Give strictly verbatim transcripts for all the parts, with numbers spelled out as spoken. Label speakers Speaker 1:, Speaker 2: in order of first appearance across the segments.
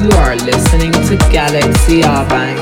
Speaker 1: You are listening to Galaxy Abang.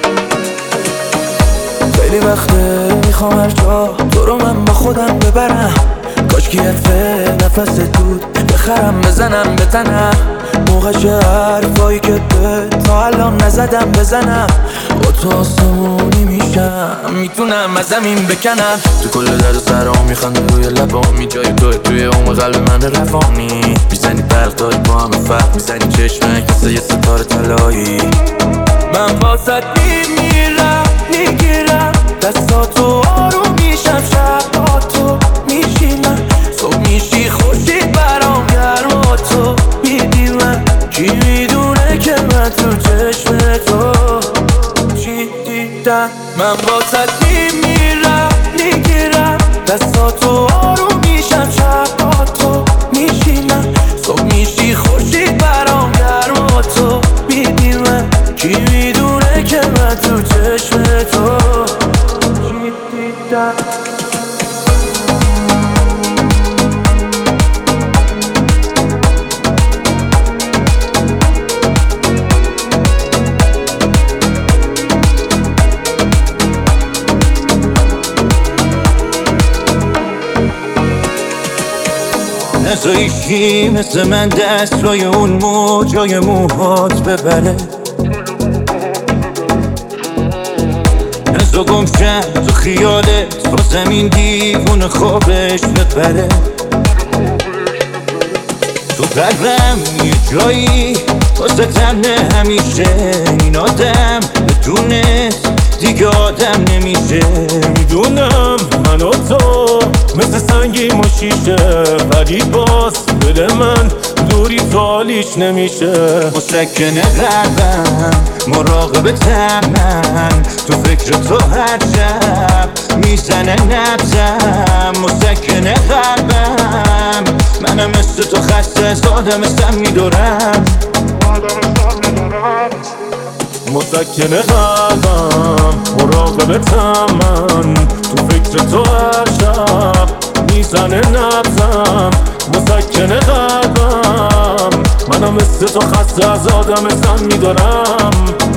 Speaker 2: خیلی وقته میخوام هر جا تو رو من با خودم ببرم، کاش که نفس دود بخرم بزنم به تنم، موقعش حرفایی که به تا الان نزدم بزنم، با تو آسمونی میشم میتونم از زمین بکنم، تو کل درد و سرام میخنده روی لبامی، جای توی توی عمق قلب من روانی، میزنی برق داری با همه فرق، میزنی چشمک مثل یه ستاره طلایی، من واسط میمیرم میگیرم دستاتو آروم میشم، شب با تو میشینم، صبح میشی خورشید برام گرم، تو میدیمم، کی میدونه که من تو چشم تو چی دیدم، من واسط میمیرم میگیرم دستاتو آروم میشم، شب با تو میشینم، صبح میشی خورشید برام گرم، تو میدیمم، کی میدونه که من تو چشم تو چی دیدم.
Speaker 3: نزایشی مثل من دست روی اون موجای موهات ببره، نزا گمشم تو خیالت با زمین دیوون خوابش ببره، تو قلبم یه جایی واسه تنه همیشه، این آدم بدونست دیگه آدم نمیشه، میدونم من و تو مثل سنگی و شیشه، ولی باز دل من دوری تو حالیش نمیشه، مسکن قلبم مراقبتم من، تو فکر تو هر شب میزنه نبزم، مسکن قلبم منم مثل تو خسته از آدمستم میدارم، مسکن قلبم مراقبتم من، تو فکر تو هر شب میزنه نبزم، مسکن قلبم منم مثل تو خسته از آدمستم میدارم.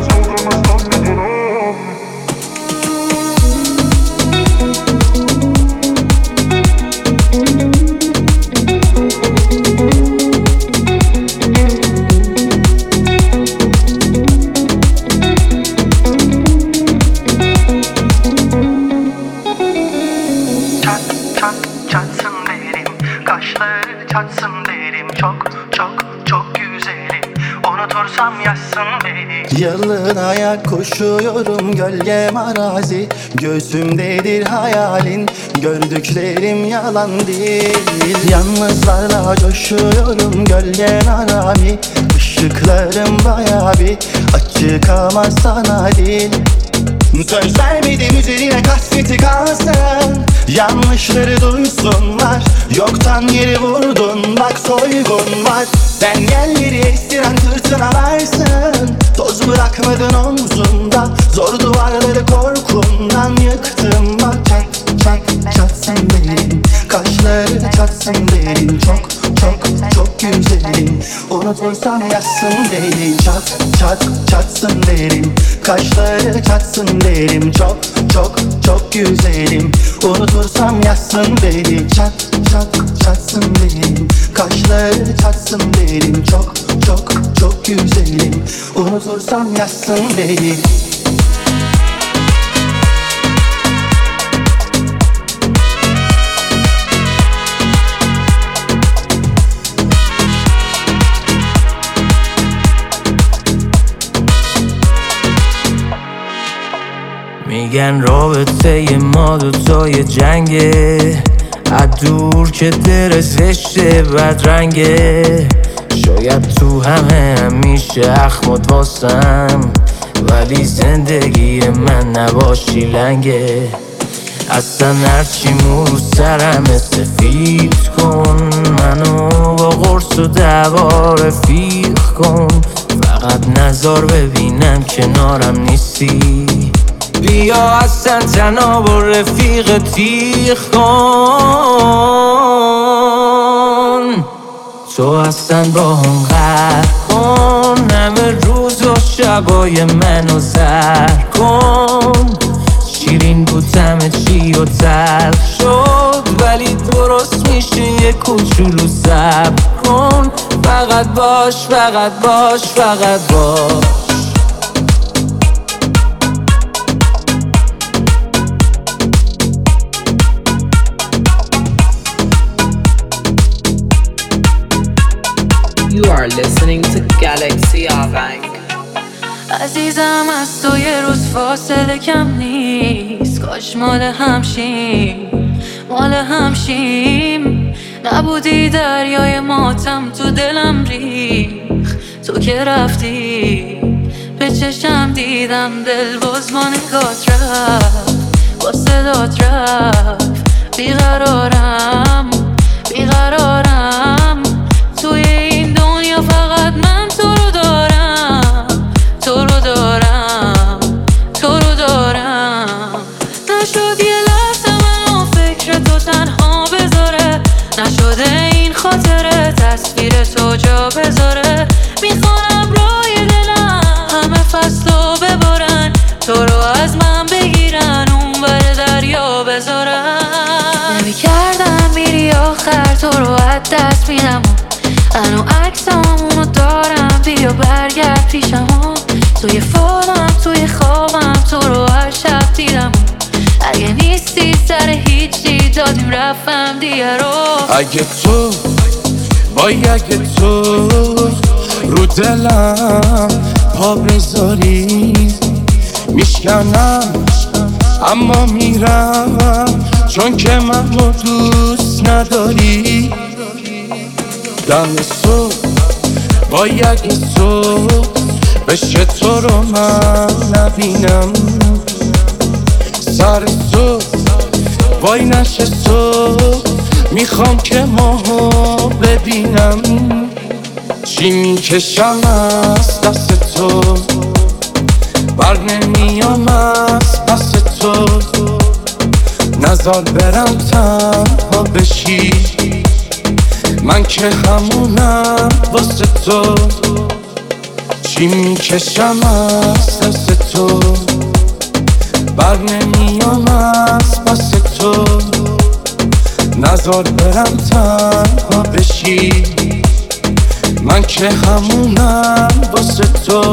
Speaker 4: Çatsın derim çok çok çok güzelim, unutursam yazsın beni.
Speaker 5: Yalın ayak koşuyorum gölgem arazi, gözümdedir hayalin, gördüklerim yalan değil. Yalnızlarla coşuyorum gölgen arami, ışıklarım bayağı bir açık ama sana değil. Söz vermedim üzerine kasveti kalsın, yanlışları duysunlar, yoktan yeri vurdun bak soygun var. Sen yerleri estiren fırtınalar,sın toz bırakmadın omzunda, zor duvarları korkumdan yıktım bak. Çat çat çatsın derin, kaşları çatsın derin, çok çok çok güzelim, unutursam yazsın derin. Çat çat çatsın derin, kaşları çatsın derim, çok çok çok güzelim, unutursam yazsın derin. Çat çat çatsın derim, kaşları çatsın derim, çok çok çok güzelim, unutursam yazsın derin.
Speaker 2: میگن رابطه ما دوتای جنگه، از دور که در زشته بدرنگه، شاید تو همه همیشه اخمات واسم، ولی زندگی من نباشی لنگه. اصلا هرچی مو رو سرم سفید کن، منو با قرص و دعوا رفیق کن، فقط نذار ببینم کنارم نیستی، بیا اصلا تنها با رفیق تیغ کن، تو اصلا با هم قهر کن، همه شبای منو سر کن، شیرین بود طعم چی و تلخ شد، ولی درست میشه یه کوچولو صبر کن. فقط باش فقط باش فقط باش.
Speaker 1: You are listening to Galaxy Bank.
Speaker 6: عزیزم از تو یه روز فاصله کم نیست، کاش مال همشیم مال همشیم. نبودی دریای ماتم تو دلم ریخ، تو که رفتی به چشم دیدم دل باز با نگات رفت، با صدات رفت. بیقرارم بیقرارم توی این دنیا، فقط من تو رو دارم تو رو دارم تو رو دارم. نشد یه لحظه منو فکر تو تنها بذاره، نشده این خاطره تصویر تو جا بذاره. میخوانم روی دلم همه فصلو ببارن، تو رو از من بگیرن اون بر دریا بذارن. نمی کردم میری آخر، تو رو از دست میدم، انو عکسامونو دارم، بیا برگرد پیشم. توی فالم توی خوابم تو رو هر شب دیدم، اگه نیستی سر هیچی دادیم رفتم دیگه رو.
Speaker 2: اگه تو وای اگه تو رو دلم پا بذاری میشکنم، اما میرم چون که منو دوست نداری. دم صبح وای اگه صبح بشه تو رو من نبینم، سر صبح وای نشه صبح میخوام که ماهو ببینم. چی میکشم از دست تو، بر نمیام از پس تو، نزار برم تنها بشی، من که همونم واسه تو. چی میکشم از دست تو، بر نمیام از پس تو، نزار برم تنها بشی، من که همونم واسه تو.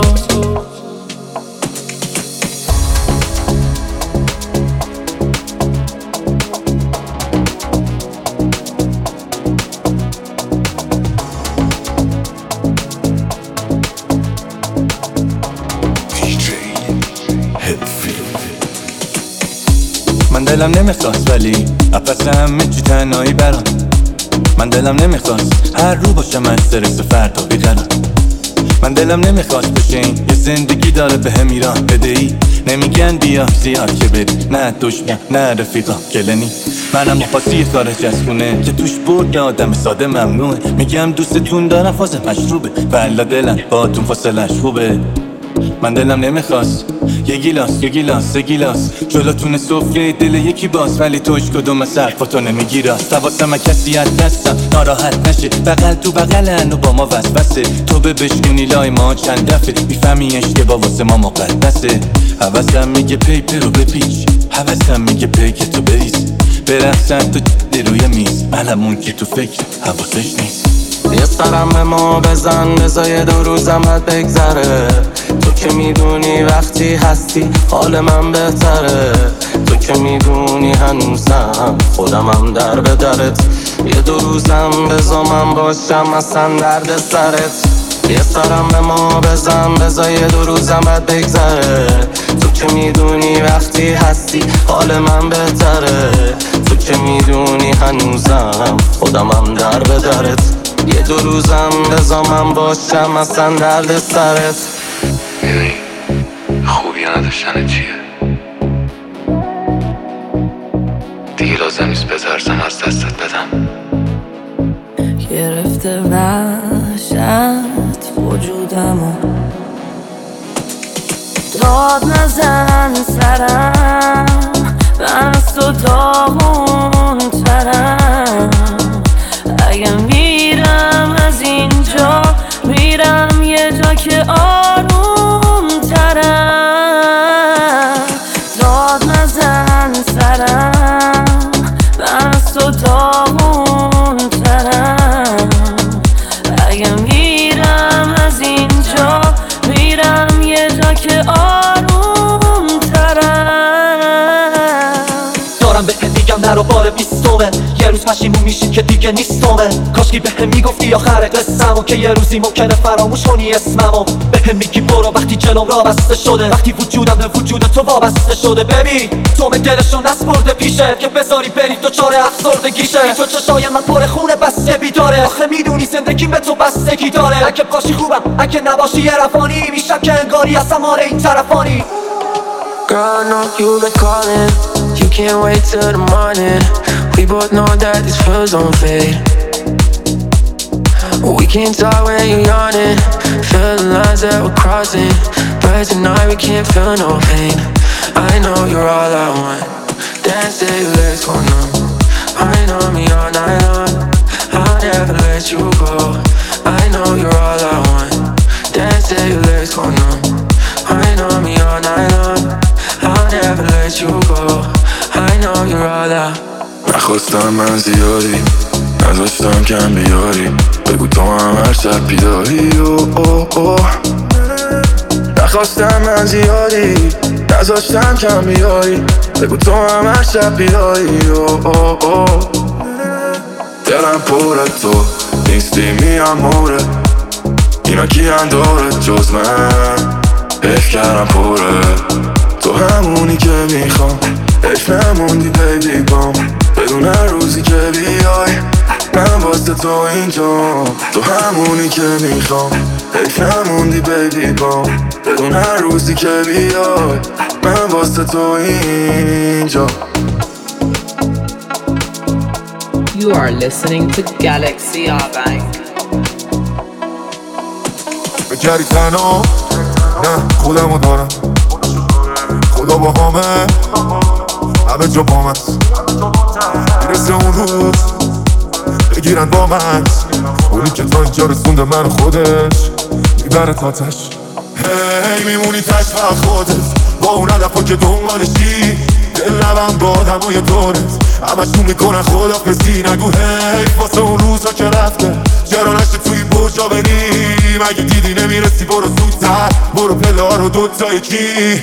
Speaker 2: من دلم نمیخواست ولی اپس همه چی تنهایی برام، من دلم نمیخواست هر رو باشم استرس فردا بیقرار. من دلم نمیخواست بشین یه زندگی داره به هم ایران بدهی، نمیگن بیا زیاد که بری، نه دشمن نه رفیقا گلنی. منم مخواسی خارج از خونه که توش برگ آدم ساده ممنوعه، میگم دوستتون دارم فاز مشروبه، والا دلم با تون فاصلش خوبه. من دلم نمیخواست یه گیلاس یه گیلاس یه گیلاس جلوتون سفره دل یکی باز، ولی توش کدوم از حرفاتو نمیگی راست. حواسم کسی از دستم ناراحت نشه، بغل تو بغلن و با ما وسوسه، تو به بشنونی لای ما چند دفعه میفهمی اشتباه واسه ما مقدسه. حواسم میگه پیپر رو بپیچ، حواسم میگه پیک تو بریز، برقصن تو جده روی میز، منمون که تو فکر حواسش نیست.
Speaker 7: یه سرم به ما بزن بزای دو روزمت بگذره، تو که میدونی وقتی هستی حال من بهتره، تو که میدونی هنوزم خودمم در به درت، یه دو روزم بزا من باشم اصلا درد سرت. یه سرم به ما بزن بزای دو روزمت بگذره، تو که میدونی وقتی هستی حال من بهتره، تو که میدونی هنوزم خودمم در به درت، یه دو روزم بزا من باشم اصلا درد سرت.
Speaker 8: میدونی خوبی نداشتن چیه؟ دیگه لازم نیست بترسم از دستت بدم.
Speaker 6: گرفته وحشت وجودمو، داد نزن سرم، من از تو داغون ترم. اگه میرم از اینجا میرم یه جا که آروم
Speaker 9: پشیمون میشی که دیگه نیستمه. کاشکی بهم میگفتی آخر قصه‌مو که یه روزی ممکنه فراموش کنی اسممو. بهم میگی برو وقتی جلوم را بسته شده، وقتی وجودم به وجود تو وابسته شده. ببین تو من دلشو نسپرده پیشه که بذاری بری تو چاره افسردگیشه. تو چشای من پر خونه بسته بیداره، آخه میدونی زندگی به تو بستگی داره. اگه باشی خوبم اگه نباشی یه رفانی، میشم که انگاری از هماره این طرفانی.
Speaker 2: Girl, I know you've been calling, you can't wait till the morning. We both know that these feels don't fade. We can't talk when you're yawning, feel the lines that we're crossing. But tonight we can't feel no pain. I know you're all I want, dance till your legs go numb. I know me all night long, I'll never let you go. I know you're all I want, dance till your legs go numb. I know me all night long, I'll never let you go. I know you're all I want.
Speaker 10: نخواستم من زیادی، نذاشتم کم بیاری. بگو تو هم هر شب بیداری. اوه اوه اوه. نخواستم من زیادی، نذاشتم کم بیاری. بگو تو هم هر شب بیداری. اوه اوه اوه. دلم پره تو نیستی میام موره. اینا کیان دورت جز من، حیف کردم پره. تو همونی که میخوام، حیف نموندی بیبی بام. بدون هر روزی که بیای من واسه تو اینجا. تو همونی که میخوام، حیف نموندی بیبی بام. بدون هر روزی که بیای من واسه تو اینجا.
Speaker 1: You are listening to Galaxy Bank.
Speaker 10: بگری تنها نه خودمو دارم، خدا با همه همه جا با من. میرسه اون روز بگیرن با من، اونی که تا اینجا رسونده من خودش میبره تاتش. هی میمونی تش و خودت با اون هدفا که دنبالشی. دل نبم با آدمای دورت همشون میکنن خدافظی. نگو حیف واسه اون روزا که رفته، چرا نشته توی برجا بریم. اگه دیدی نمیرسی برو زودتر، برو پله ها رو دوتا یکی.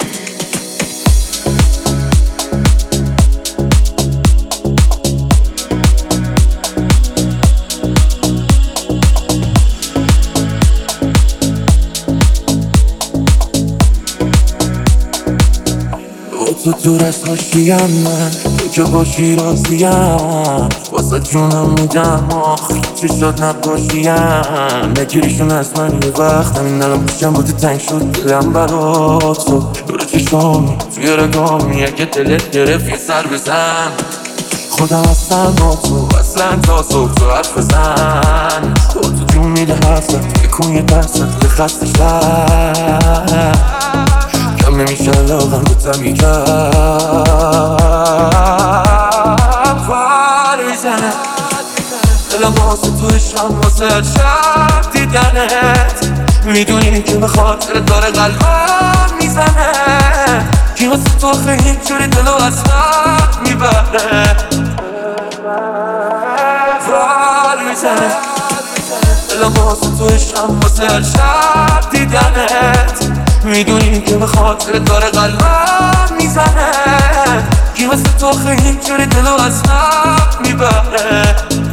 Speaker 2: تو دور از خوشیم من، تو که باشی راضیم. واسه جونم میدم آخر چی شد نباشیم. نگیریشون از من یه وقت همین الان پیشم بوده تنگ شد دلم برات. تو دور چشامی توی رگامی، اگه دلت گرفت یه سر بزن. خودم اصلا با تو اصلا تا صبح تو حرف بزن. تو تو جون میده حرفت بکن یه درست که خسته شد. کم نمیشه لاغم بودم یکم فر میزنه. دلم واسه تو عشقم واسه شب دیدنت. میدونی که به خاطر داره قلبم میزنه. کی واسه تو خیلی اینجوری دلو از خط میبره. فر میزنه. دلم واسه تو عشقم واسه شب دیدنت. میدونی که به خاطر داره قلبم میزنه. کی واسه تو خیلی اینجوری دلو از خط میبره.